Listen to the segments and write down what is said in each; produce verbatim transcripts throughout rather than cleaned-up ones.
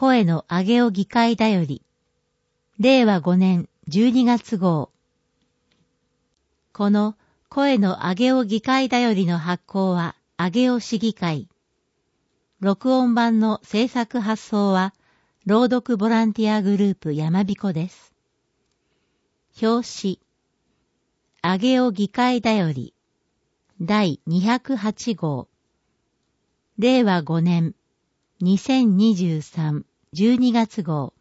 声の上げお議会だより、れいわごねんじゅうにがつ号。この声の上げお議会だよりの発行は上げお市議会。録音版の制作発送は朗読ボランティアグループやまびこです。表紙。上げお議会だよりだいにひゃくはち号。れいわごねんにせんにじゅうさんじゅうにがつ号。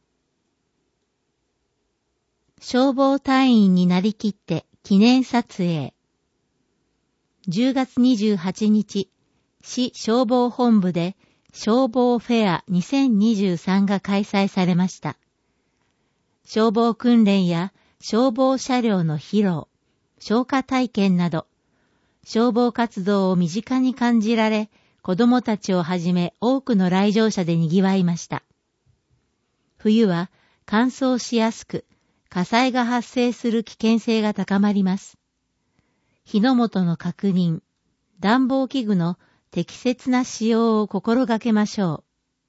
消防隊員になりきって記念撮影。じゅうがつにじゅうはちにち、市消防本部で消防フェアにせんにじゅうさんが開催されました。消防訓練や消防車両の披露、消火体験など、消防活動を身近に感じられ、子どもたちをはじめ多くの来場者で賑わいました。冬は乾燥しやすく、火災が発生する危険性が高まります。火の元の確認、暖房器具の適切な使用を心がけましょ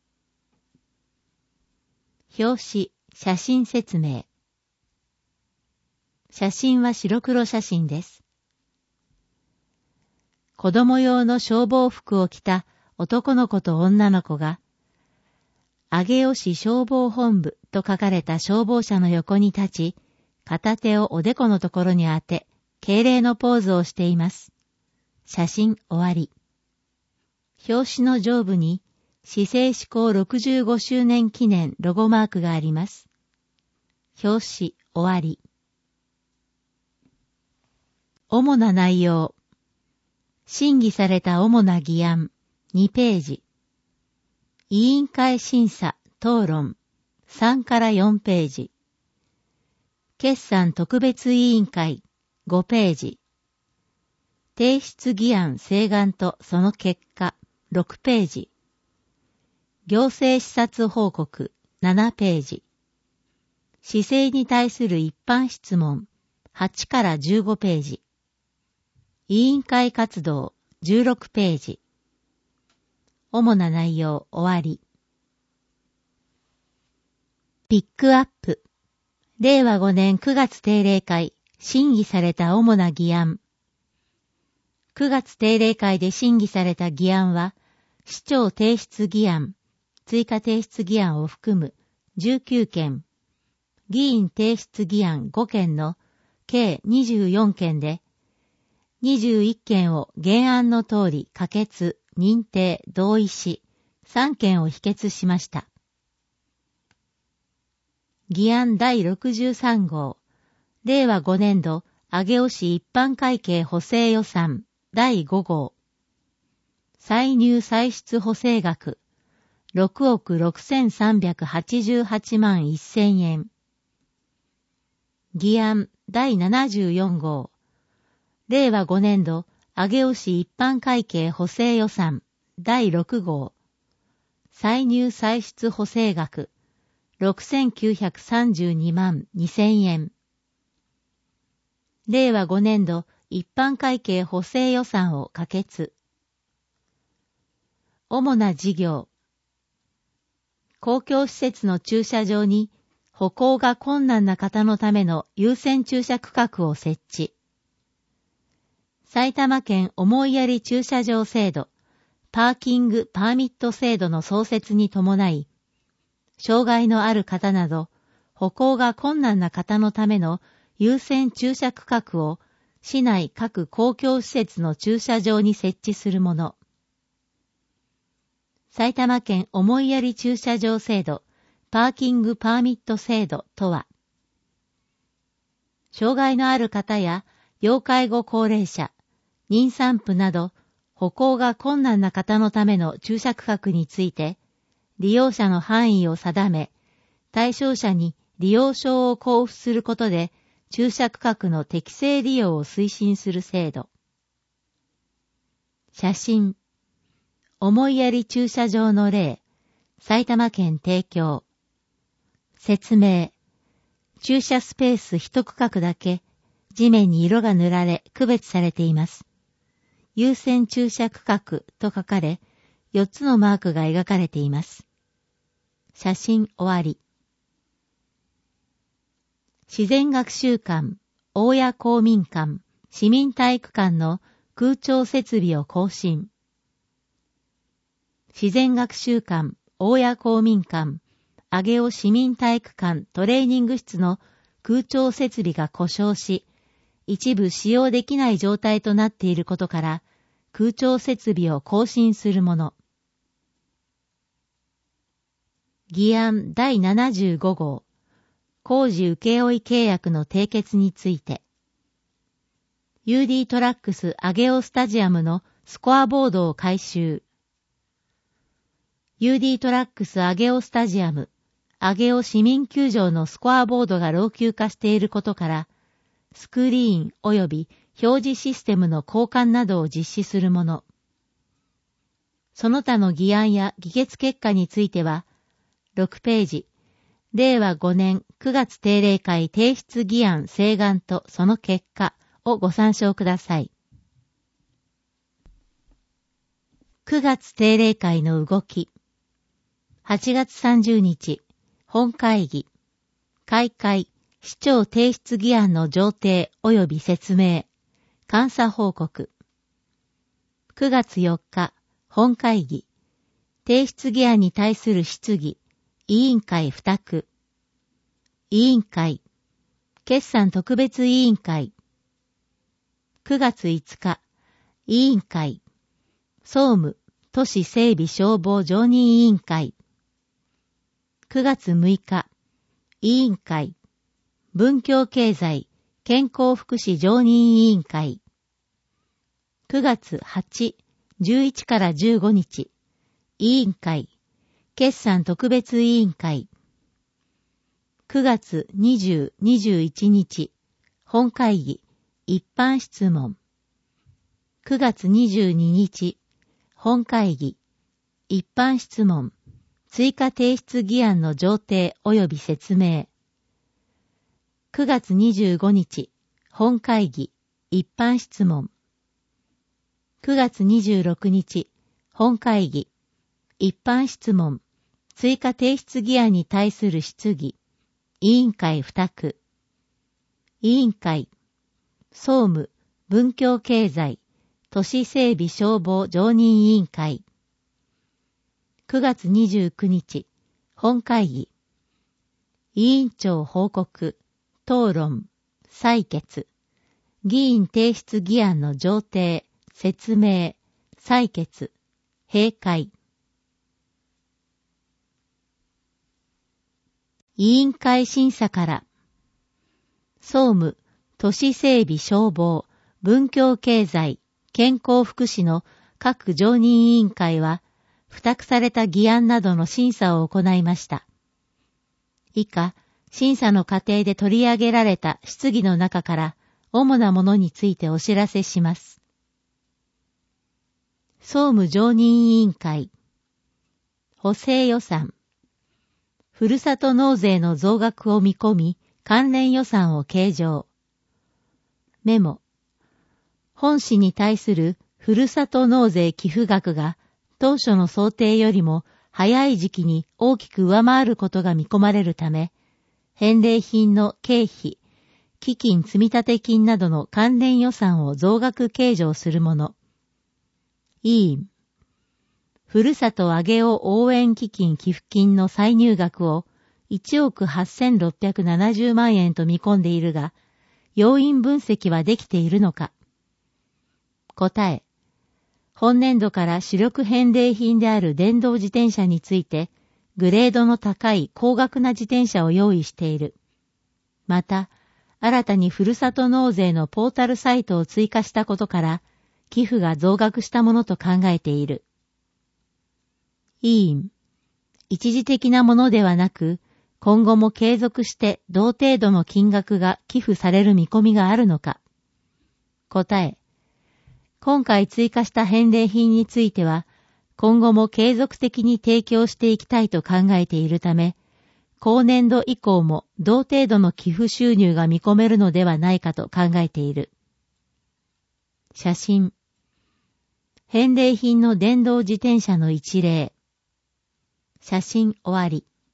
う。表紙、写真説明。写真は白黒写真です。子供用の消防服を着た男の子と女の子が、上尾市消防本部と書かれた消防車の横に立ち、片手をおでこのところに当て、敬礼のポーズをしています。写真終わり。表紙の上部に、市政施行ろくじゅうごしゅうねん記念ロゴマークがあります。表紙終わり。主な内容。審議された主な議案にページ。委員会審査、討論さんからよんページ。決算特別委員会ごページ。提出議案請願とその結果ろくページ。行政視察報告ななページ。市政に対する一般質問はちからじゅうごページ。委員会活動じゅうろくページ。主な内容終わり。ピックアップ。れいわごねんくがつ定例会、審議された主な議案。くがつ定例会で審議された議案は、市長提出議案、追加提出議案を含むじゅうきゅうけん、議員提出議案ごけんの計にじゅうよんけんで、にじゅういっけんを原案の通り可決、認定、同意し、さんけんを否決しました。議案だいろくじゅうさん号、れいわごねんど上尾市一般会計補正予算だいご号。歳入歳出補正額ろくおくろくせんさんびゃくはちじゅうはちまんせんえん。議案だいななじゅうよん号。れいわごねんど上尾市一般会計補正予算だいろく号。歳入歳出補正額ろくせんきゅうひゃくさんじゅうにまんにせんえん。れいわごねんど一般会計補正予算を可決。主な事業。公共施設の駐車場に歩行が困難な方のための優先駐車区画を設置。埼玉県思いやり駐車場制度、パーキングパーミット制度の創設に伴い、障害のある方など、歩行が困難な方のための優先駐車区画を市内各公共施設の駐車場に設置するもの。埼玉県思いやり駐車場制度、パーキングパーミット制度とは、障害のある方や要介護高齢者、妊産婦など歩行が困難な方のための駐車区画について、利用者の範囲を定め、対象者に利用証を交付することで、駐車区画の適正利用を推進する制度。写真。思いやり駐車場の例。埼玉県提供。説明。駐車スペース一区画だけ、地面に色が塗られ、区別されています。優先駐車区画と書かれ、よっつのマークが描かれています。 写真終わり。自然学習館、大谷公民館、市民体育館の空調設備を更新。自然学習館、大谷公民館、上尾市民体育館トレーニング室の空調設備が故障し、一部使用できない状態となっていることから、空調設備を更新するもの。議案だいななじゅうご号、工事請負契約の締結について。ユーディー トラックス上尾スタジアムのスコアボードを改修。ユーディー トラックス上尾スタジアム、上尾市民球場のスコアボードが老朽化していることから、スクリーン及び表示システムの交換などを実施するもの。その他の議案や議決結果については、ろくページ、れいわごねんくがつ定例会提出議案請願とその結果をご参照ください。くがつ定例会の動き。はちがつさんじゅうにち、本会議。開会、市長提出議案の上呈及び説明。監査報告。くがつよっか、本会議。提出議案に対する質疑。委員会付託。委員会。決算特別委員会。くがついつか、委員会。総務、都市整備消防常任委員会。くがつむいか、委員会。文教経済、健康福祉常任委員会。くがつはち、じゅういちからじゅうごにち、委員会。決算特別委員会。くがつにじゅう、にじゅういちにち、本会議、一般質問。くがつにじゅうににち、本会議、一般質問、追加提出議案の上呈及び説明。くがつにじゅうごにち、本会議、一般質問。くがつにじゅうろくにち、本会議、一般質問、追加提出議案に対する質疑、委員会付託。委員会、総務、文教経済、都市整備消防常任委員会。くがつにじゅうくにち、本会議。委員長報告、討論、採決。議員提出議案の上呈、説明、採決、閉会。委員会審査から、総務、都市整備消防、文教経済、健康福祉の各常任委員会は、付託された議案などの審査を行いました。以下、審査の過程で取り上げられた質疑の中から、主なものについてお知らせします。総務常任委員会、補正予算、ふるさと納税の増額を見込み、関連予算を計上。メモ。本市に対するふるさと納税寄付額が当初の想定よりも早い時期に大きく上回ることが見込まれるため、返礼品の経費、基金積立金などの関連予算を増額計上するもの。委員。ふるさと上尾応援基金寄付金の歳入額をいちおくはっせんろっぴゃくななじゅうまんえんと見込んでいるが、要因分析はできているのか。答え。本年度から主力返礼品である電動自転車について、グレードの高い高額な自転車を用意している。また、新たにふるさと納税のポータルサイトを追加したことから、寄付が増額したものと考えている。委員。一時的なものではなく、今後も継続して同程度の金額が寄付される見込みがあるのか。答え。今回追加した返礼品については、今後も継続的に提供していきたいと考えているため、後年度以降も同程度の寄付収入が見込めるのではないかと考えている。写真。返礼品の電動自転車の一例。写真終わり。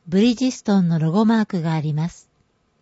ブリヂストンのロゴマークがあります。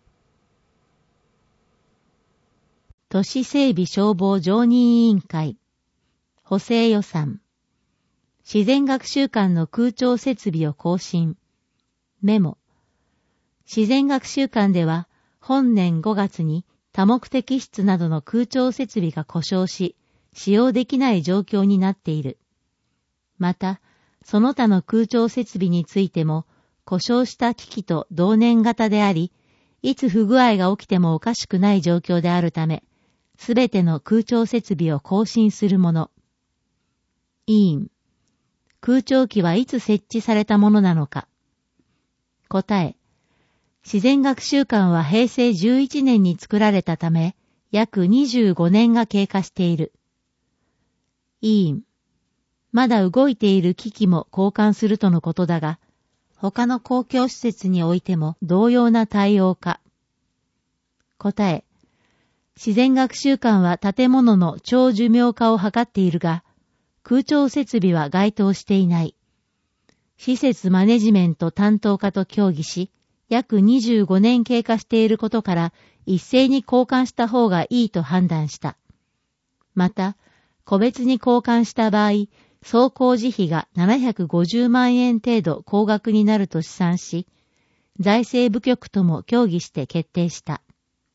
都市整備消防常任委員会、補正予算、自然学習館の空調設備を更新、メモ。自然学習館では本年ごがつに多目的室などの空調設備が故障し、使用できない状況になっている。また、その他の空調設備についても、故障した機器と同年型であり、いつ不具合が起きてもおかしくない状況であるため、すべての空調設備を更新するもの。委員。空調機はいつ設置されたものなのか。答え。自然学習館はへいせいじゅういちねんに作られたため、約にじゅうごねんが経過している。委員。まだ動いている機器も交換するとのことだが、他の公共施設においても同様な対応か。答え。自然学習館は建物の長寿命化を図っているが、空調設備は該当していない。施設マネジメント担当課と協議し、約にじゅうごねん経過していることから、一斉に交換した方がいいと判断した。また、個別に交換した場合、総工事費がななひゃくごじゅうまんえん程度高額になると試算し、財政部局とも協議して決定した。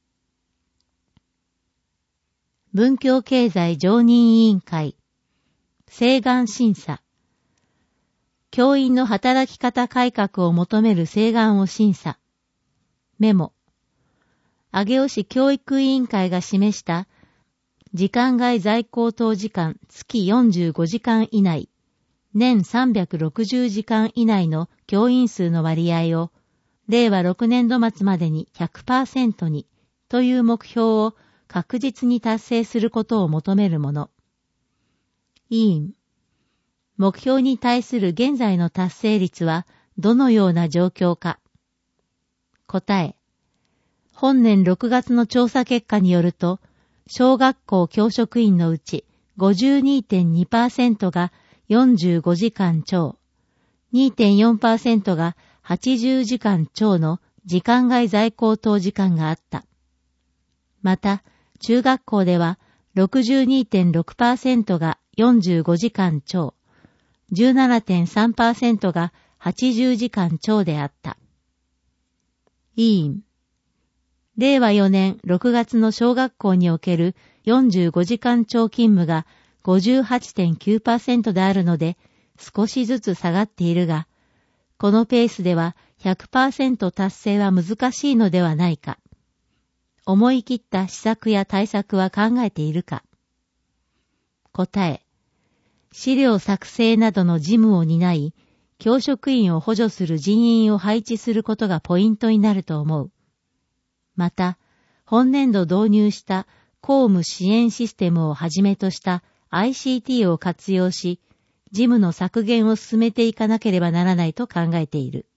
文教経済常任委員会、請願審査。教員の働き方改革を求める請願を審査。メモ。上尾市教育委員会が示した時間外在校等時間月よんじゅうごじかん以内、年さんびゃくろくじゅうじかん以内の教員数の割合を、れいわろくねんど末までに ひゃくパーセント にという目標を確実に達成することを求めるもの。委員。目標に対する現在の達成率はどのような状況か。答え。本年ろくがつの調査結果によると、小学校教職員のうち ごじゅうにてんにパーセント がよんじゅうごじかん超、にてんよんパーセント がはちじゅうじかん超の時間外在校等時間があった。また、中学校では ろくじゅうにてんろくパーセント がよんじゅうごじかん超、じゅうななてんさんパーセント がはちじゅうじかん超であった。委員。れいわよねんろくがつの小学校におけるよんじゅうごじかん超勤務が ごじゅうはちてんきゅうパーセント であるので少しずつ下がっているが、このペースでは ひゃくパーセント 達成は難しいのではないか。思い切った施策や対策は考えているか。答え。資料作成などの事務を担い、教職員を補助する人員を配置することがポイントになると思う。また、本年度導入した公務支援システムをはじめとした アイシーティー を活用し、事務の削減を進めていかなければならないと考えている。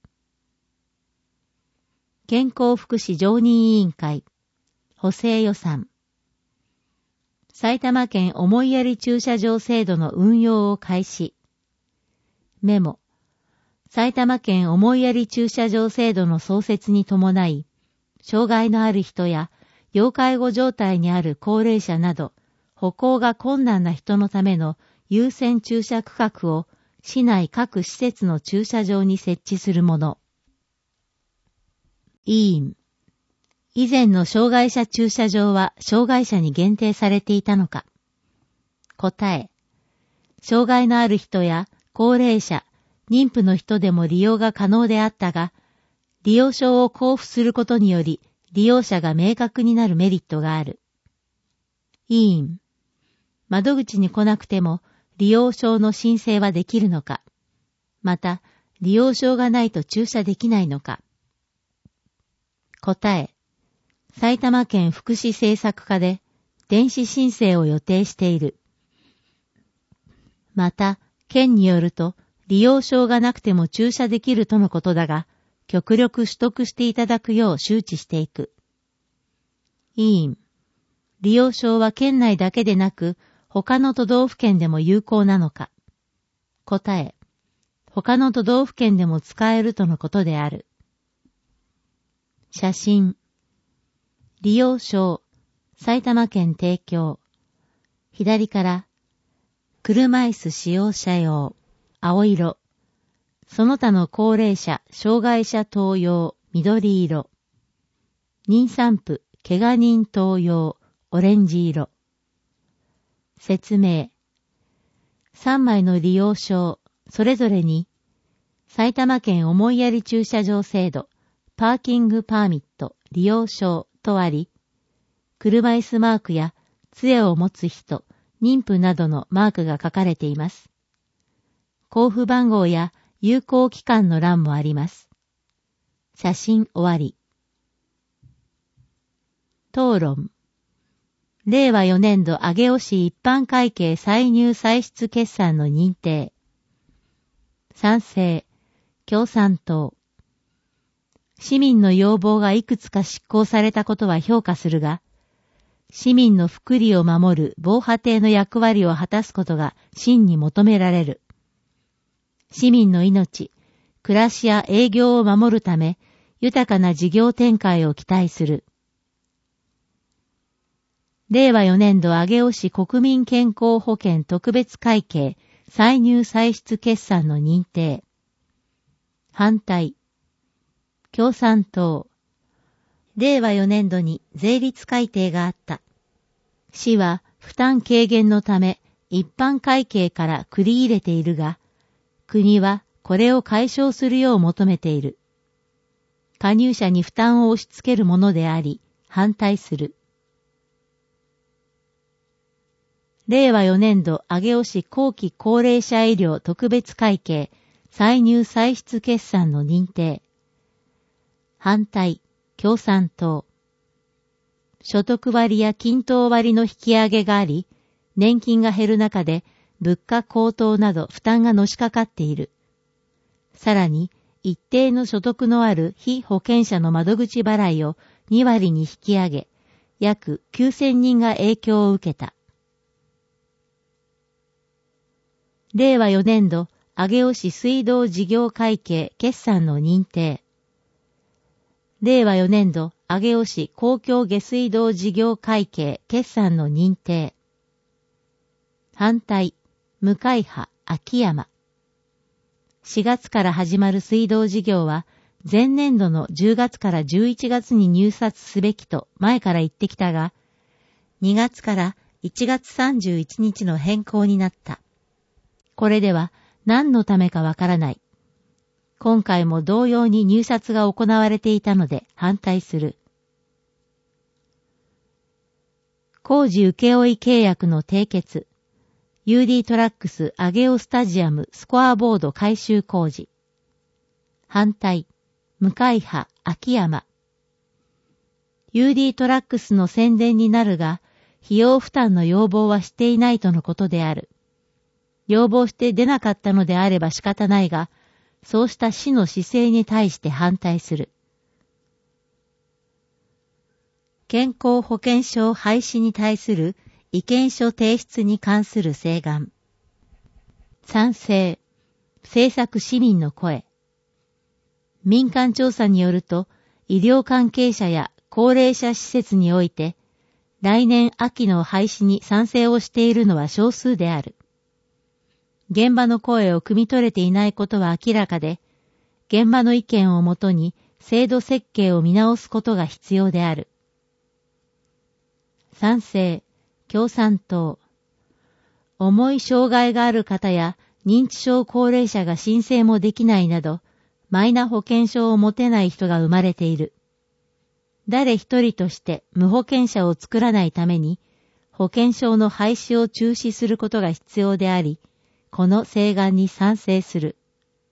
健康福祉常任委員会、補正予算。埼玉県思いやり駐車場制度の運用を開始。メモ。埼玉県思いやり駐車場制度の創設に伴い、障害のある人や要介護状態にある高齢者など、歩行が困難な人のための優先駐車区画を市内各施設の駐車場に設置するもの。委員。以前の障害者駐車場は障害者に限定されていたのか。答え。障害のある人や高齢者、妊婦の人でも利用が可能であったが、利用証を交付することにより利用者が明確になるメリットがある。委員。窓口に来なくても利用証の申請はできるのか。また、利用証がないと駐車できないのか。答え。埼玉県福祉政策課で電子申請を予定している。また、県によると利用証がなくても駐車できるとのことだが、極力取得していただくよう周知していく。委員。利用証は県内だけでなく、他の都道府県でも有効なのか。答え。 他の都道府県でも使えるとのことである。写真。利用証、埼玉県提供。左から、車椅子使用者用、青色。その他の高齢者、障害者等用、緑色。妊産婦、怪我人等用、オレンジ色。説明。さんまいの利用証、それぞれに、埼玉県思いやり駐車場制度、パーキングパーミット、利用証とあり、車椅子マークや杖を持つ人、妊婦などのマークが書かれています。交付番号や有効期間の欄もあります。写真終わり。討論。れいわよねんど上尾市一般会計歳入歳出決算の認定。賛成、共産党。市民の要望がいくつか執行されたことは評価するが、市民の福利を守る防波堤の役割を果たすことが真に求められる。市民の命、暮らしや営業を守るため、豊かな事業展開を期待する。れいわよねんど上尾市国民健康保険特別会計歳入歳出決算の認定。反対。共産党。れいわよねんどに税率改定があった。市は負担軽減のため一般会計から繰り入れているが、国はこれを解消するよう求めている。加入者に負担を押し付けるものであり、反対する。れいわよねんど上尾市後期高齢者医療特別会計歳入歳出決算の認定。反対、共産党。所得割や均等割の引き上げがあり、年金が減る中で物価高騰など負担がのしかかっている。さらに、一定の所得のある被保険者の窓口払いをにわりに引き上げ、約きゅうせんにんが影響を受けた。れいわよねんど上尾市水道事業会計決算の認定。れいわよねんど上尾市公共下水道事業会計決算の認定。反対、無会派、秋山。しがつから始まる水道事業は、前年度のじゅうがつからじゅういちがつに入札すべきと前から言ってきたが、にがつからいちがつさんじゅういちにちの変更になった。これでは何のためかわからない。今回も同様に入札が行われていたので反対する。工事請負契約の締結。ユーディー トラックス上尾スタジアムスコアボード改修工事。反対、無会派秋山。ユーディー トラックスの宣伝になるが、費用負担の要望はしていないとのことである。要望して出なかったのであれば仕方ないが、そうした市の姿勢に対して反対する。健康保険証廃止に対する意見書提出に関する請願。賛成。政策市民の声。民間調査によると、医療関係者や高齢者施設において、来年秋の廃止に賛成をしているのは少数である。現場の声を汲み取れていないことは明らかで、現場の意見をもとに制度設計を見直すことが必要である。賛成、共産党。重い障害がある方や認知症高齢者が申請もできないなど、マイナ保険証を持てない人が生まれている。誰一人として無保険者を作らないために、保険証の廃止を中止することが必要であり、この請願に賛成する。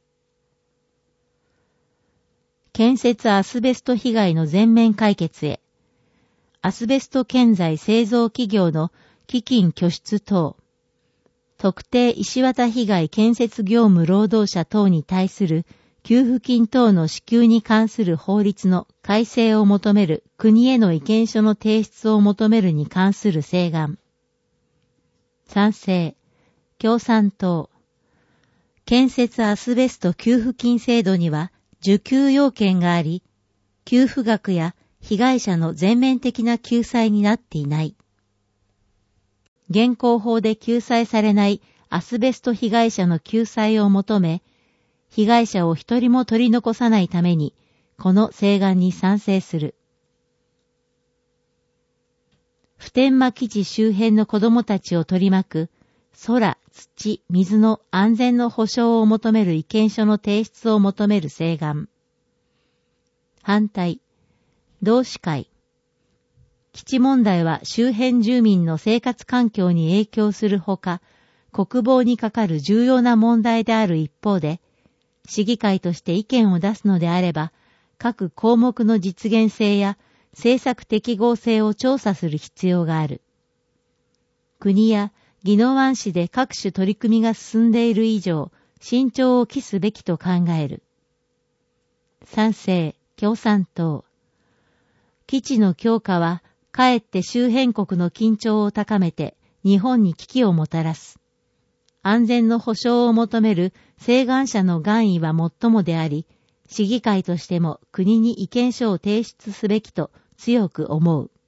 建設アスベスト被害の全面解決へ。アスベスト建材製造企業の基金拠出等。特定石綿被害建設業務労働者等に対する給付金等の支給に関する法律の改正を求める国への意見書の提出を求めるに関する請願。賛成。共産党。 建設アスベスト給付金制度には受給要件があり、給付額や被害者の全面的な救済になっていない。現行法で救済されないアスベスト被害者の救済を求め、被害者を一人も取り残さないために、この請願に賛成する。普天間基地周辺の子供たちを取り巻く、空、土、水の安全の保障を求める意見書の提出を求める請願。反対。同志会。基地問題は周辺住民の生活環境に影響するほか、国防にかかる重要な問題である一方で、市議会として意見を出すのであれば、各項目の実現性や政策適合性を調査する必要がある。国や宜野湾市で各種取り組みが進んでいる以上、慎重を期すべきと考える。賛成、共産党。基地の強化は、かえって周辺国の緊張を高めて日本に危機をもたらす。安全の保障を求める請願者の願意は最もであり、市議会としても国に意見書を提出すべきと強く思う。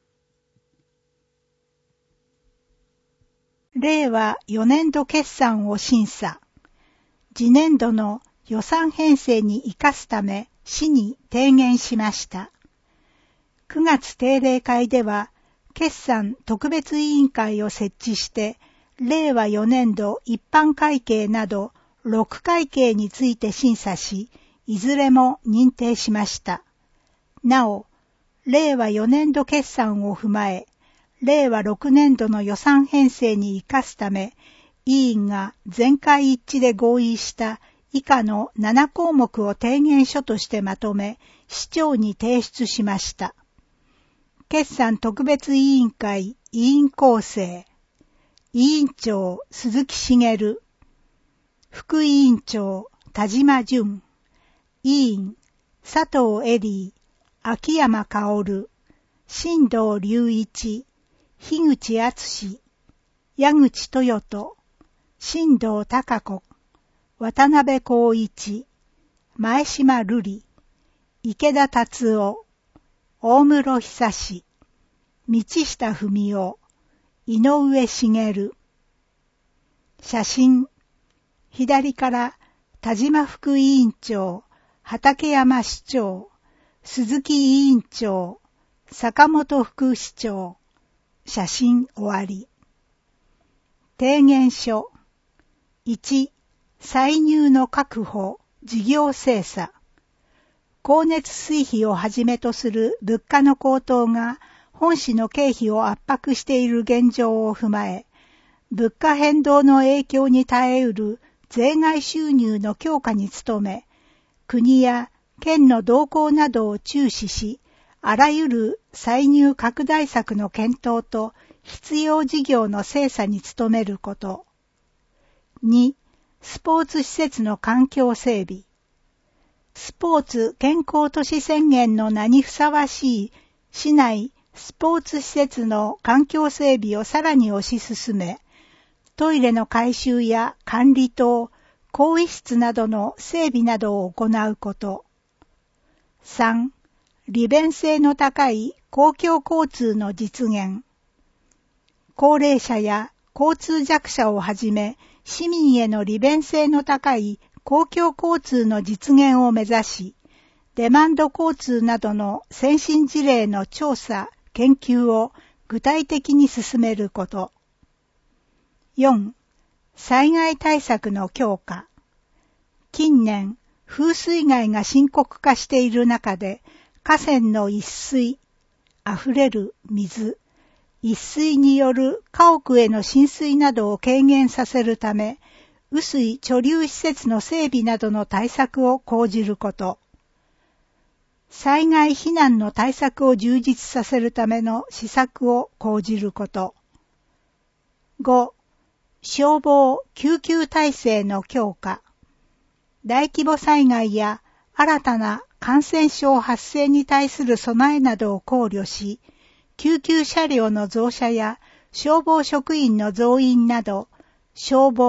れいわよねんど決算を審査。次年度の予算編成に生かすため市に提言しました。くがつ定例会では、決算特別委員会を設置して、れいわよねんど一般会計などろく会計について審査し、いずれも認定しました。なお、れいわよねんど決算を踏まえ、れいわろくねんどの予算編成に生かすため、委員が全会一致で合意した以下のななこうもくを提言書としてまとめ、市長に提出しました。決算特別委員会委員構成。委員長鈴木茂、副委員長田島淳、委員佐藤恵里、秋山薫、新藤隆一、樋口敦、矢口豊人、新藤孝子、渡辺光一、前島瑠璃、池田達夫、大室久志、道下文夫、井上茂。写真。左から田島副委員長、畠山市長、鈴木委員長、坂本副市長。写真終わり。提言書。いち、歳入の確保、事業精査。光熱水費をはじめとする物価の高騰が本市の経費を圧迫している現状を踏まえ、物価変動の影響に耐えうる税外収入の強化に努め、国や県の動向などを注視し、あらゆる歳入拡大策の検討と必要事業の精査に努めること。に、スポーツ施設の環境整備。スポーツ健康都市宣言の名にふさわしい市内スポーツ施設の環境整備をさらに推し進め、トイレの改修や管理棟、更衣室などの整備などを行うこと。さん、利便性の高い公共交通の実現。高齢者や交通弱者をはじめ、市民への利便性の高い公共交通の実現を目指し、デマンド交通などの先進事例の調査、研究を具体的に進めること。よん、災害対策の強化。近年、風水害が深刻化している中で、河川の溢水、溢れる水、溢水による家屋への浸水などを軽減させるため、雨水貯留施設の整備などの対策を講じること。災害避難の対策を充実させるための施策を講じること。ご、消防・救急体制の強化。大規模災害や新たな感染症発生に対する備えなどを考慮し、救急車両の増車や消防職員の増員など、消防・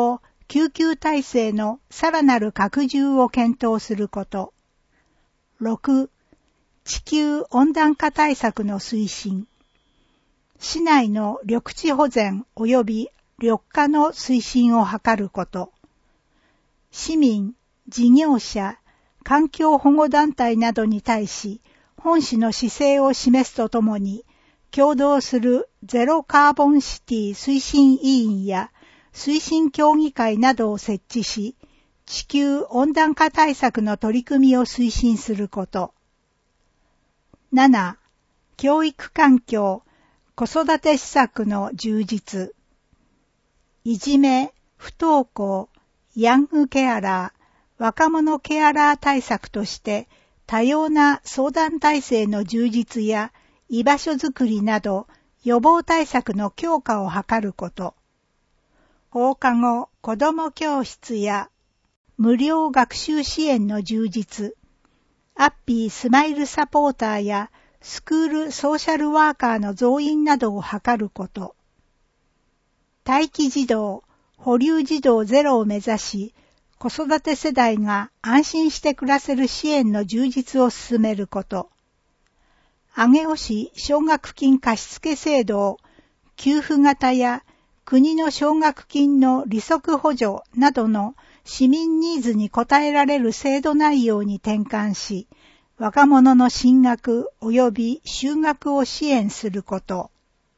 救急体制のさらなる拡充を検討すること。ろく、地球温暖化対策の推進。市内の緑地保全及び緑化の推進を図ること。市民、事業者、環境保護団体などに対し、本市の姿勢を示すとともに、共同するゼロカーボンシティ推進委員や推進協議会などを設置し、地球温暖化対策の取り組みを推進すること。なな、教育環境、子育て施策の充実。いじめ、不登校、ヤングケアラー、若者ケアラー対策として多様な相談体制の充実や居場所づくりなど予防対策の強化を図ること。放課後子ども教室や無料学習支援の充実、アッピースマイルサポーターやスクールソーシャルワーカーの増員などを図ること。待機児童、保留児童ゼロを目指し、子育て世代が安心して暮らせる支援の充実を進めること。上尾市奨学金貸付制度を給付型や国の奨学金の利息補助などの市民ニーズに応えられる制度内容に転換し、若者の進学及び就学を支援すること。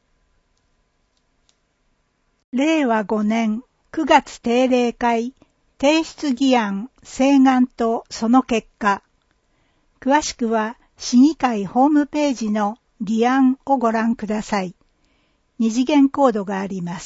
れいわごねんくがつ定例会提出議案請願とその結果。詳しくは市議会ホームページの議案をご覧ください。二次元コードがあります。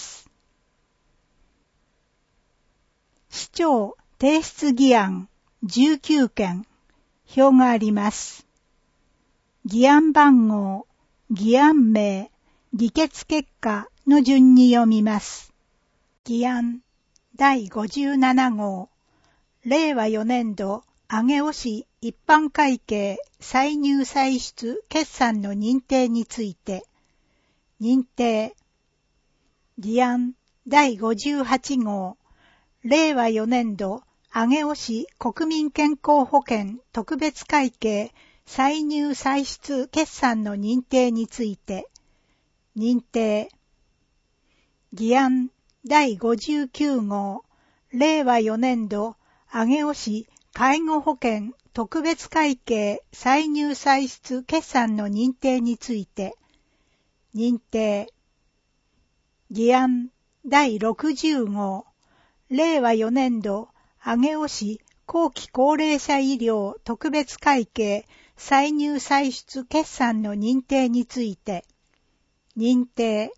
市長提出議案じゅうきゅうけん、表があります。議案番号、議案名、議決結果の順に読みます。議案だいごじゅうななごう、れいわよねんど上尾市一般会計歳入歳出決算の認定について、認定。議案だいごじゅうはちごう、れいわよねんど上尾市国民健康保険特別会計歳入歳出決算の認定について、認定。議案だいごじゅうきゅうごう、れいわよねんど上尾市介護保険特別会計歳入歳出決算の認定について、認定。議案だいろくじゅうごう、れいわよねんど上尾市後期高齢者医療特別会計歳入歳出決算の認定について、認定。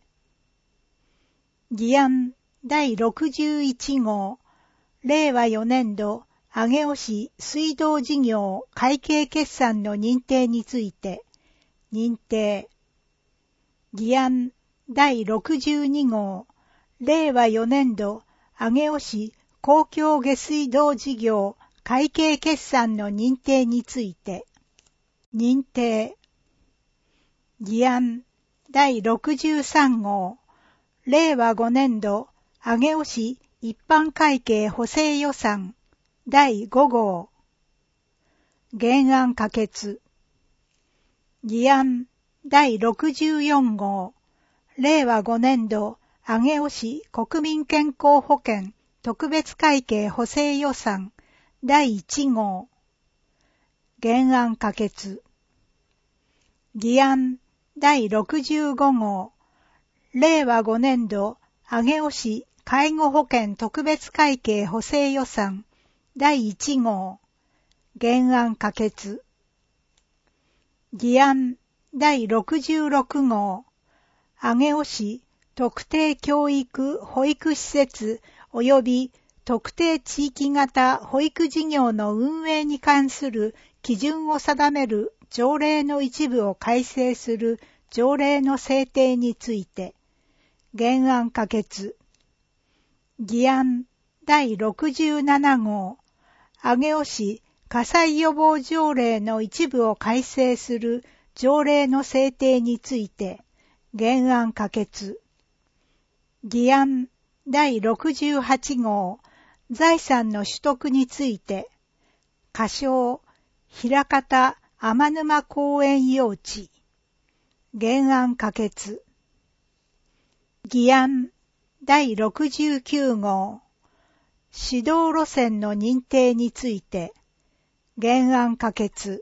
議案だいろくじゅういちごう、れいわよねんど上尾市水道事業会計決算の認定について、認定。議案だいろくじゅうにごう、れいわよねんど上尾市公共下水道事業会計決算の認定について、認定。議案だいろくじゅうさんごう、れいわごねんど上尾市一般会計補正予算だいごごう、原案可決。議案だいろくじゅうよんごう、れいわごねんど上尾市国民健康保険特別会計補正予算だいいちごう、原案可決。議案だいろくじゅうごごう、れいわごねんど上尾市介護保険特別会計補正予算だいいちごう、原案可決。議案だいろくじゅうろくごう、上尾市特定教育保育施設及び特定地域型保育事業の運営に関する基準を定める条例の一部を改正する条例の制定について、原案可決。議案だいろくじゅうななごう、上尾市火災予防条例の一部を改正する条例の制定について、原案可決。議案だいろくじゅうはちごう、 財産の取得について、仮称、枚方天沼公園用地、原案可決。議案だいろくじゅうきゅう号、指導路線の認定について、原案可決。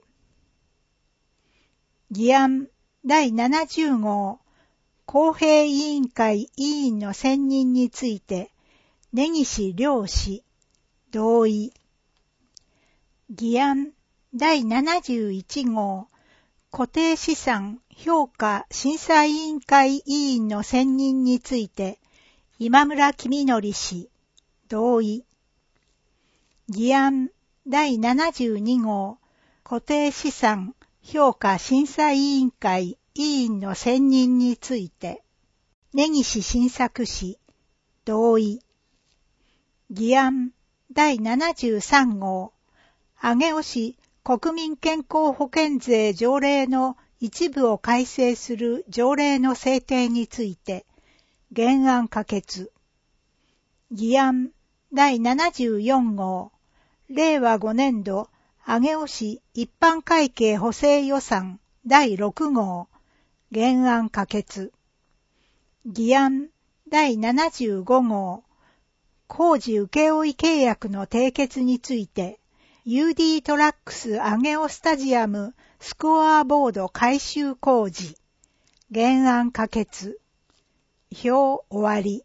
議案だいななじゅう号、公平委員会委員の選任について、根岸良氏、同意。議案だいななじゅういち号、固定資産評価審査委員会委員の選任について、今村公則氏、同意。議案だいななじゅうに号、固定資産評価審査委員会委員の選任について、根岸晋作氏、同意。議案だいななじゅうさん号、上尾市国民健康保険税条例の一部を改正する条例の制定について、原案可決。議案だいななじゅうよん号、令和ご年度上尾市一般会計補正予算だいろく号、原案可決。議案だいななじゅうご号、工事請負契約の締結について、ユーディー トラックス上尾スタジアムスコアボード改修工事、原案可決。表終わり。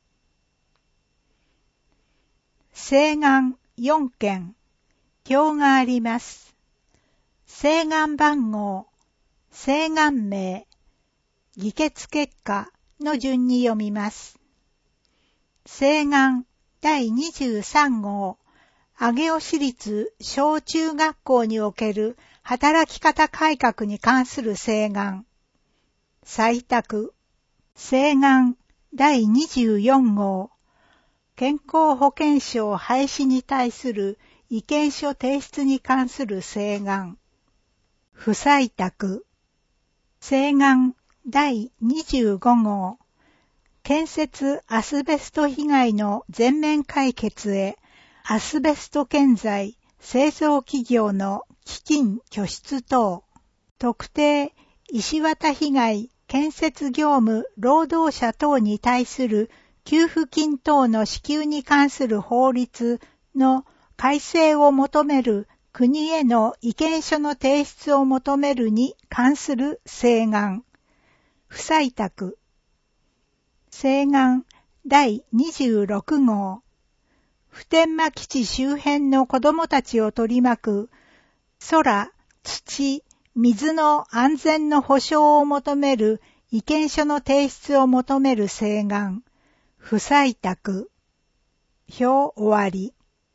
請願よん件、表があります。請願番号、請願名、議決結果の順に読みます。請願だいにじゅうさん号、上尾市立小中学校における働き方改革に関する請願。採択。請願だいにじゅうよん号、健康保険証廃止に対する意見書提出に関する請願。不採択。請願だいにじゅうご号、建設アスベスト被害の全面解決へ、アスベスト建材製造企業の基金拠出等、特定石綿被害建設業務労働者等に対する給付金等の支給に関する法律の改正を求める国への意見書の提出を求めるに関する請願。不採択。請願だいにじゅうろく号、普天間基地周辺の子どもたちを取り巻く空、土、水の安全の保障を求める意見書の提出を求める請願。不採択。表終わり。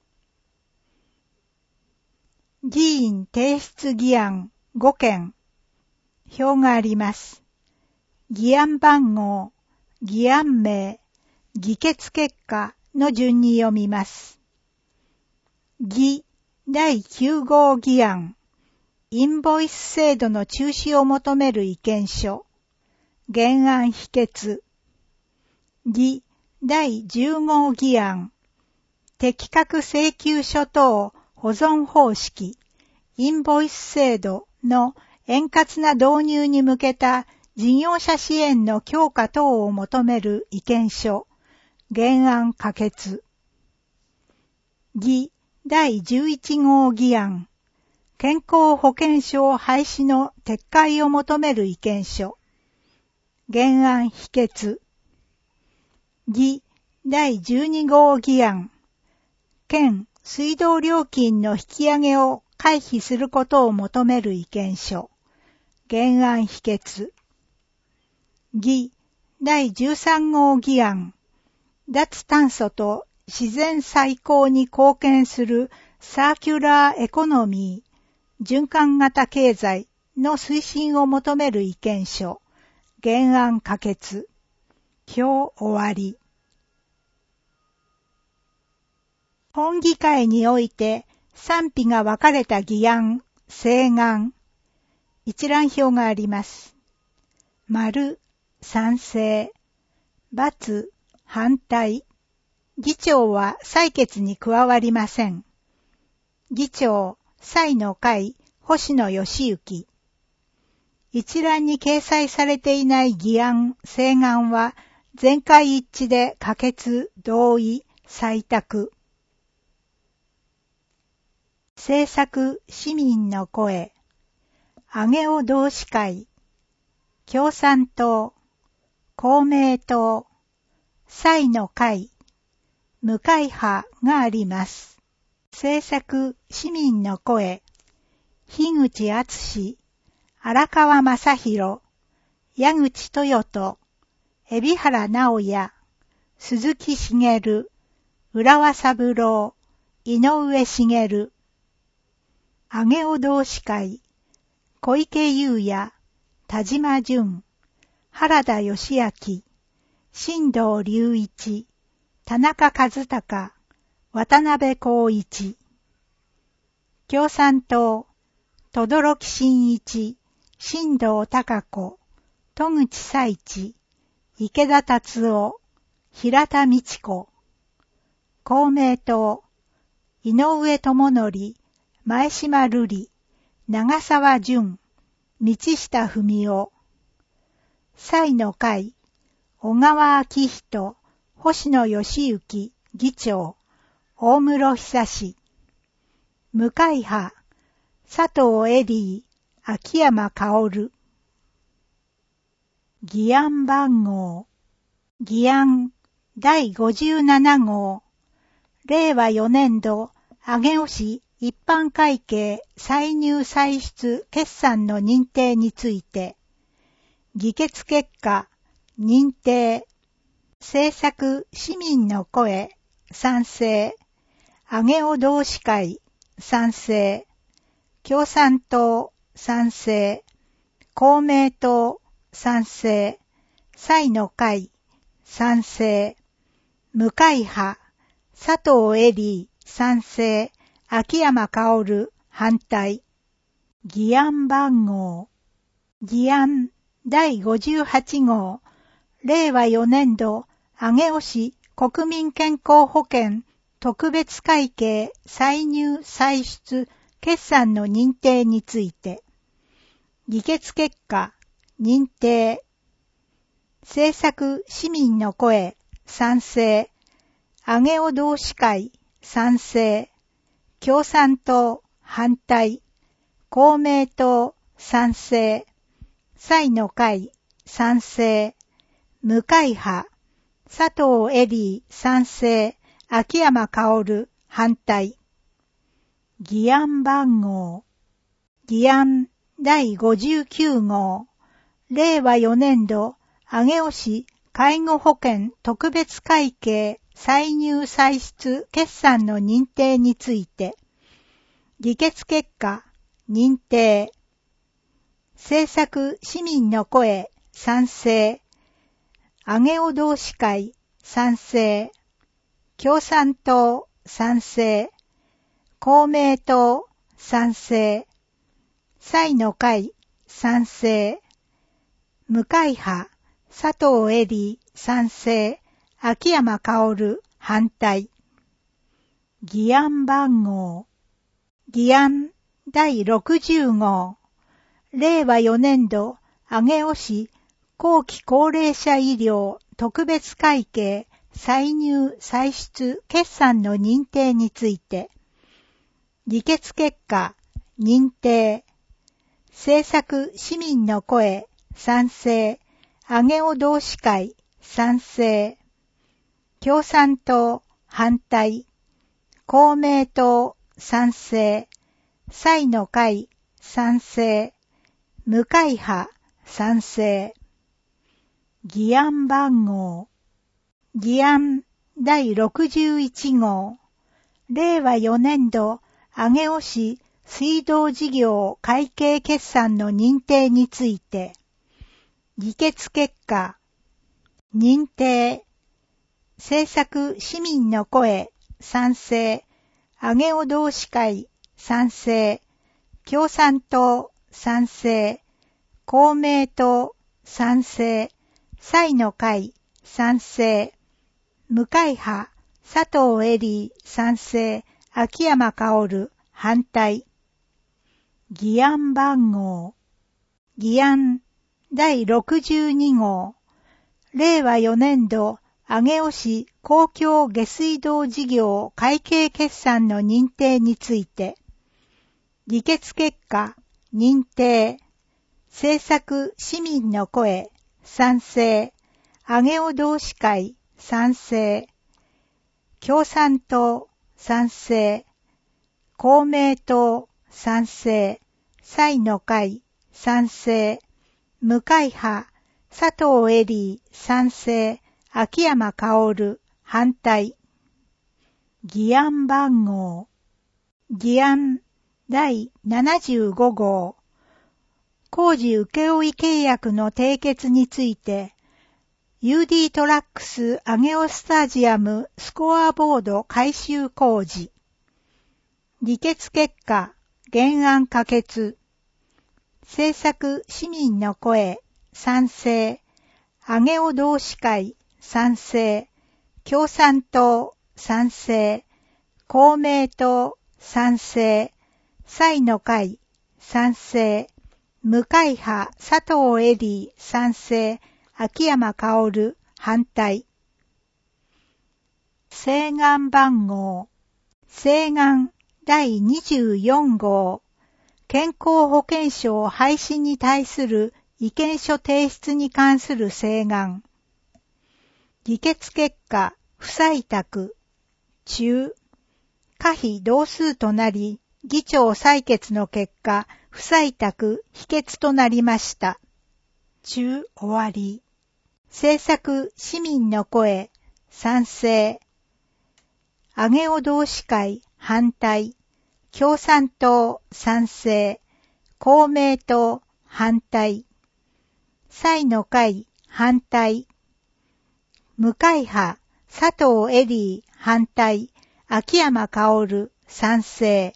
議員提出議案ご件。表があります。議案番号、議案名、議決結果の順に読みます。議だいきゅう号議案、インボイス制度の中止を求める意見書、原案否決。議だいじゅう号議案、適格請求書等保存方式、インボイス制度の円滑な導入に向けた事業者支援の強化等を求める意見書、原案可決。議だいじゅういち号議案、健康保険証廃止の撤回を求める意見書、原案否決。議だいじゅうに号議案、県水道料金の引き上げを回避することを求める意見書、原案否決。議だいじゅうさん号議案、脱炭素と自然再興に貢献するサーキュラーエコノミー、循環型経済の推進を求める意見書、原案可決。表終わり。本議会において賛否が分かれた議案、請願。一覧表があります。丸、賛成、×、反対、 議長は採決に加わりません。議長、歳の会、星野義行。一覧に掲載されていない議案、請願は全会一致で可決、同意、採択。政策、市民の声。上尾同志会。共産党。公明党。歳の会。無会派があります。政策、市民の声。樋口敦、荒川正宏、矢口豊人、海老原直也、鈴木茂、浦和三郎、井上茂。上尾同志会、小池優也、田島淳、原田義明、新藤隆一、田中和孝、渡辺光一。共産党、轟真一、新藤孝子、戸口彩地、池田達夫、平田美智子。公明党、井上智則、前島瑠璃、長沢淳、道下文夫。歳の会、小川明人、星野義行、議長、大室久。無会派、佐藤恵里、秋山薫。議案番号。議案だいごじゅうなな号。れいわよねんど、上尾市一般会計歳入歳出決算の認定について。議決結果、認定。政策、市民の声、賛成。上尾同志会、賛成。共産党、賛成。公明党、賛成。歳の会、賛成。無会派、佐藤恵里、賛成。秋山薫、反対。議案番号。議案だいごじゅうはち号。れいわよねんど、上尾市国民健康保険特別会計歳入歳出決算の認定について。議決結果、認定。政策、市民の声、賛成。上尾同志会、賛成。共産党、反対。公明党、賛成。歳の会、賛成。無会派、佐藤恵里、賛成。秋山薫、反対。議案番号。議案だいごじゅうきゅう号。れいわよねんど、上尾市介護保険特別会計歳入歳出決算の認定について。議決結果、認定。政策、市民の声、賛成。上尾同志会、賛成。共産党、賛成。公明党、賛成。歳の会、賛成。無会派、佐藤恵里、賛成。秋山薫、反対。議案番号。議案だいろくじゅう号。れいわよねんど、上尾市後期高齢者医療特別会計歳入歳出決算の認定について。議決結果、認定。政策、市民の声、賛成。上尾同志会、賛成。共産党、反対。公明党、賛成。歳の会、賛成。無会派、賛成。議案番号。議案だいろくじゅういち号。れいわよねんど、上尾市水道事業会計決算の認定について。議決結果。認定。政策、市民の声、賛成。上尾同志会、賛成。共産党、賛成。公明党、賛成。歳の会、賛成。無会派、 佐藤恵里賛成、秋山薫反対。議案番号。議案だいろくじゅうに号。令和よねん度上尾市公共下水道事業会計決算の認定について。議決結果、認定。政策市民の声、賛成。上尾同志会、賛成。共産党、賛成。公明党、賛成。彩の会、賛成。無会派、佐藤恵里、賛成。秋山薫、反対。議案番号。議案だいななじゅうご号。工事請負契約の締結について、ユーディー トラックス上尾スタジアムスコアボード改修工事。議決結果、原案可決。政策市民の声、賛成。上尾同志会、賛成。共産党、賛成。公明党、賛成。彩の会、賛成。無会派佐藤恵里、賛成。秋山薫、反対。請願番号。請願だいにじゅうよん号。健康保険証廃止に対する意見書提出に関する請願。議決結果、不採択。中。可否同数となり、議長採決の結果、不採択、否決となりました。中終わり。政策市民の声、賛成。上尾同志会、反対。共産党、賛成。公明党、反対。彩の会、反対。無会派、佐藤恵里、反対。秋山薫、賛成。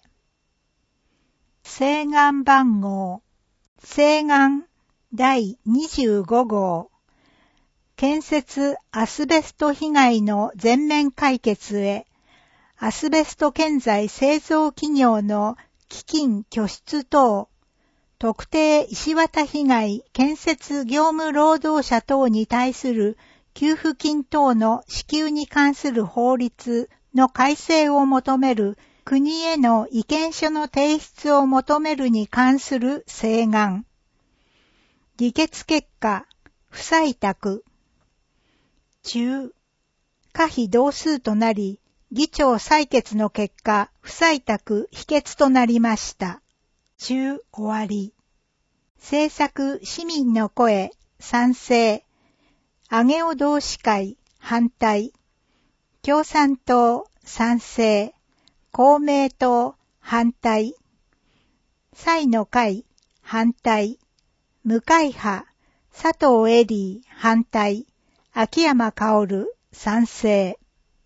請願番号。請願だいにじゅうご号。建設アスベスト被害の全面解決へ、アスベスト建材製造企業の基金拠出等、特定石綿被害建設業務労働者等に対する給付金等の支給に関する法律の改正を求める国への意見書の提出を求めるに関する請願。議決結果、不採択。中。可否同数となり、議長採決の結果、不採択、否決となりました。中終わり。政策市民の声、賛成。上尾同志会、反対。共産党、賛成。公明党、反対。彩の会、反対。無会派、佐藤恵里、反対。秋山薫、賛成。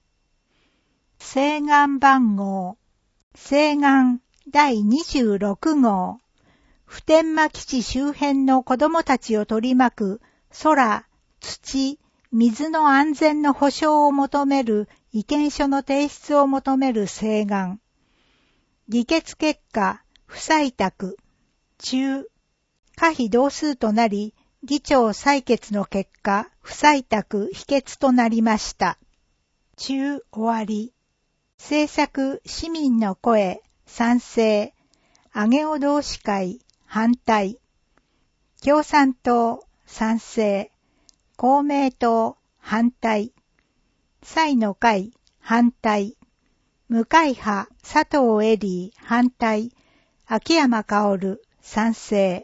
請願番号。請願だいにじゅうろく号。普天間基地周辺の子どもたちを取り巻く空、土、水の安全の保障を求める意見書の提出を求める請願。議決結果、不採択。中。可否同数となり、議長採決の結果、不採択、否決となりました。中終わり。政策市民の声、賛成。上尾同志会、反対。共産党、賛成。公明党、反対。彩の会、反対。無会派、佐藤恵里、反対。秋山薫、賛成。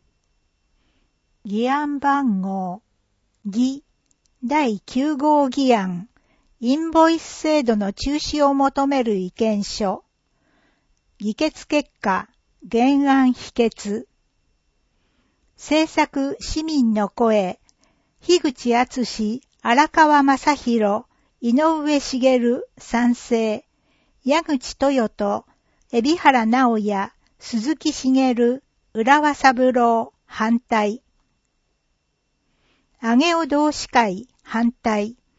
議案番号。議だいきゅう号議案。インボイス制度の中止を求める意見書。議決結果、原案否決。政策市民の声。樋口敦、荒川正宏、井上茂、賛成。矢口豊人、海老原直也、鈴木茂、浦和三郎、反対。上尾同志会、反対。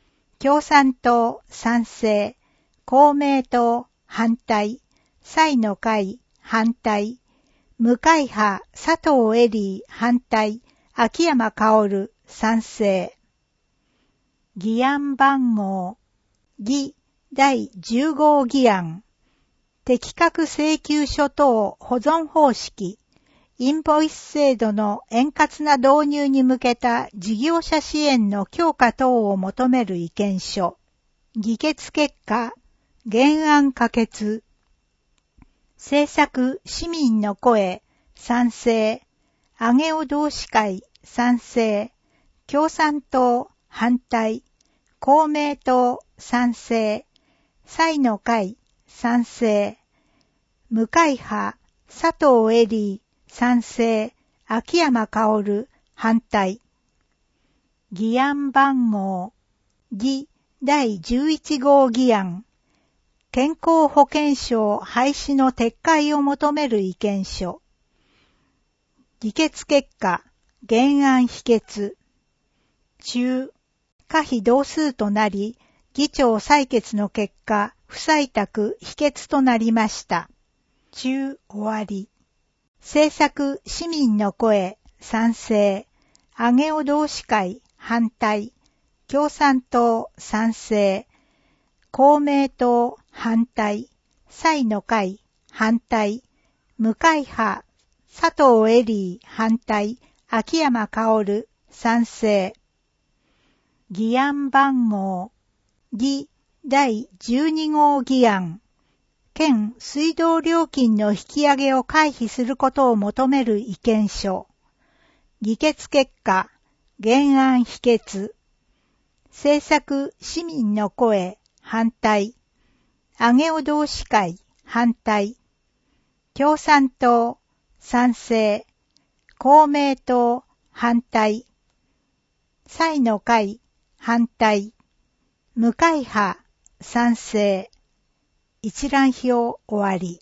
共産党賛成、公明党反対、彩の会反対、無会派佐藤恵里反対、秋山薫賛成。議案番号、議だいじゅう号議案、適格請求書等保存方式、インボイス制度の円滑な導入に向けた事業者支援の強化等を求める意見書。議決結果、原案可決。政策市民の声、賛成。上尾同志会、賛成。共産党、反対。公明党、賛成。彩の会、賛成。無会派、佐藤恵里、賛成。秋山薫、反対。議案番号、議だいじゅういち号議案。健康保険証廃止の撤回を求める意見書。議決結果、原案否決。中、可否同数となり、議長採決の結果、不採択否決となりました。中終わり。政策市民の声、賛成。上尾同志会、反対。共産党、賛成。公明党、反対。彩の会、反対。無会派、佐藤恵里、反対。秋山薫、賛成。議案番号、議だいじゅうに号議案。県水道料金の引き上げを回避することを求める意見書。議決結果、原案否決。政策市民の声、反対。上尾同志会、反対。共産党、賛成。公明党、反対。彩の会、反対。無会派、賛成。一覧表終わり。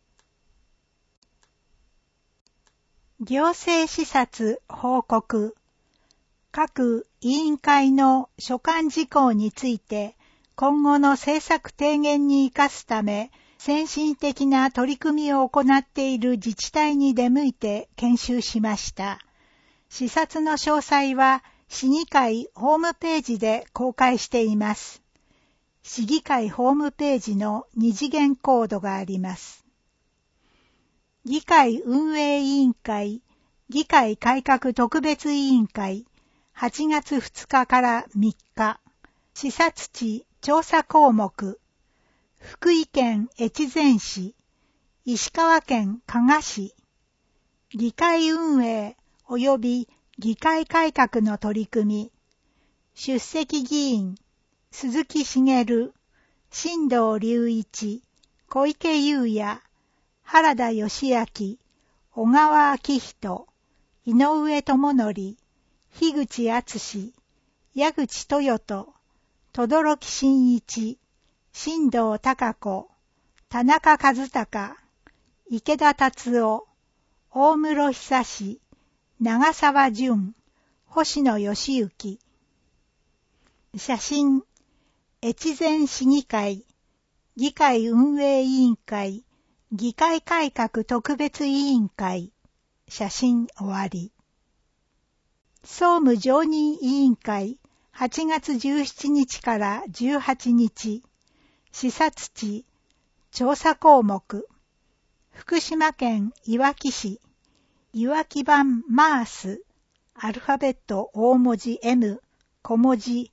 行政視察報告。各委員会の所管事項について今後の政策提言に生かすため先進的な取り組みを行っている自治体に出向いて研修しました。視察の詳細は市議会ホームページで公開しています。市議会ホームページの二次元コードがあります。議会運営委員会、議会改革特別委員会、はちがつふつかからみっか、視察地調査項目、福井県越前市、石川県加賀市、議会運営及び議会改革の取り組み、出席議員、鈴木茂、新藤隆一、小池優也、原田義明、小川昭人、井上智則、樋口敦、矢口豊人、轟真一、新藤孝子、田中和孝、池田達夫、大室久志、長沢淳、星野義行。写真、越前市議会、議会運営委員会、議会改革特別委員会、写真終わり。総務常任委員会、はちがつじゅうしちにちからじゅうはちにち、視察地、調査項目、福島県いわき市、いわき版マース、アルファベット大文字 M、小文字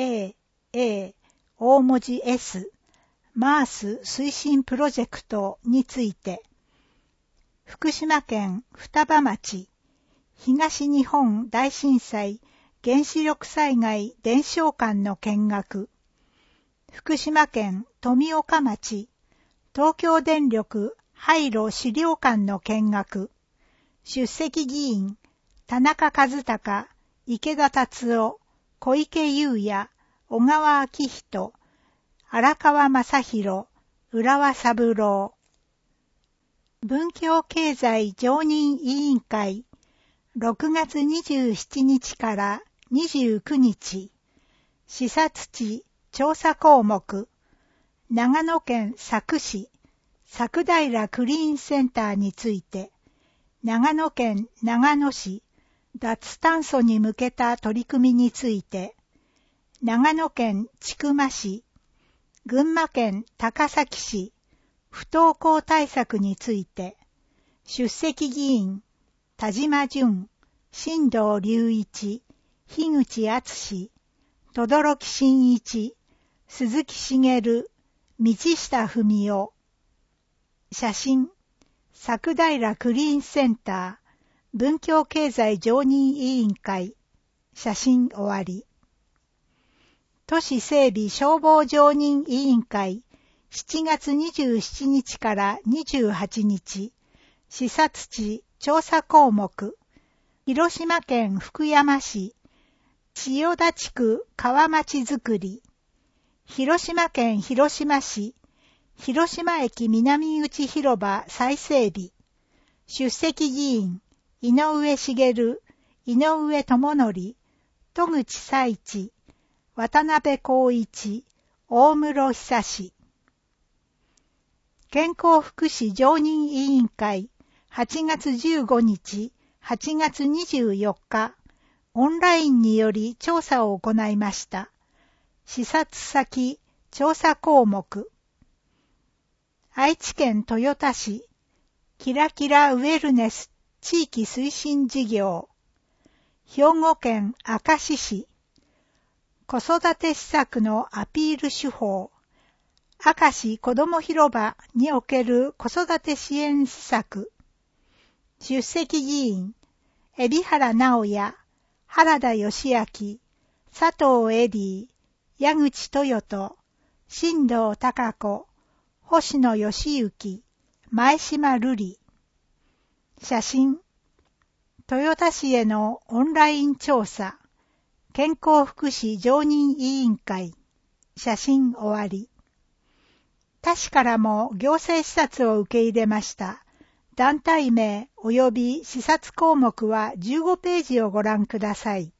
A、A、大文字 S、マース推進プロジェクトについて、福島県双葉町、東日本大震災原子力災害伝承館の見学、福島県富岡町、東京電力廃炉資料館の見学、出席議員、田中和孝、池田達夫、小池優也、小川昭人、荒川正弘、浦和三郎。文教経済常任委員会、ろくがつにじゅうしちにちからにじゅうくにち、視察地調査項目、長野県佐久市佐久平クリーンセンターについて、長野県長野市脱炭素に向けた取り組みについて、長野県千曲市、群馬県高崎市不登校対策について、出席議員、田島淳、新藤隆一、樋口敦、轟真一、鈴木茂、道下文夫。写真、佐久平クリーンセンター、文教経済常任委員会。写真終わり。都市整備消防常任委員会、しちがつにじゅうしちにちからにじゅうはちにち、視察地調査項目、広島県福山市、千代田地区川町づくり、広島県広島市、広島駅南口広場再整備、出席議員、井上茂、井上智則、戸口彩地、渡辺光一、大室久志。健康福祉常任委員会、はちがつじゅうごにち、はちがつにじゅうよっか、オンラインにより調査を行いました。視察先、調査項目。愛知県豊田市、キラキラウェルネス地域推進事業。兵庫県明石市、子育て施策のアピール手法。明石子ども広場における子育て支援施策。出席議員、海老原直也、原田義明、佐藤恵里、矢口豊人、新藤孝子、星野義行、前島瑠璃。写真、豊田市へのオンライン調査、健康福祉常任委員会。写真終わり。他市からも行政視察を受け入れました。団体名及び視察項目はじゅうごページをご覧ください。